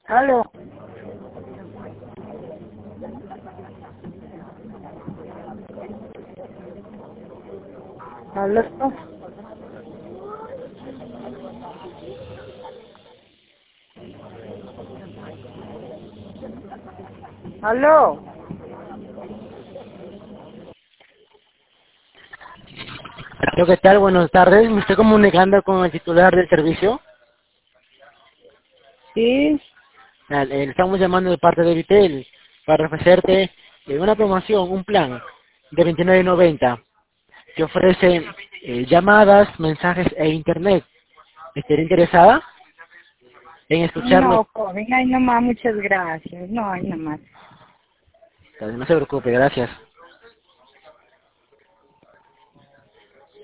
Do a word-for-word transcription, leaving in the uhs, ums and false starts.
Aló. ¿Aló? ¿Aló? Hola, ¿qué tal? Buenas tardes. Me estoy comunicando con el titular del servicio. Sí. Ah, eh, Le estamos llamando de parte de Vitel para ofrecerte eh, una promoción, un plan de veintinueve noventa que ofrece eh, llamadas, mensajes e internet. ¿Estaría interesada en escucharnos? No, joven, ay nomás, muchas gracias. No, ay nomás. No se preocupe, gracias.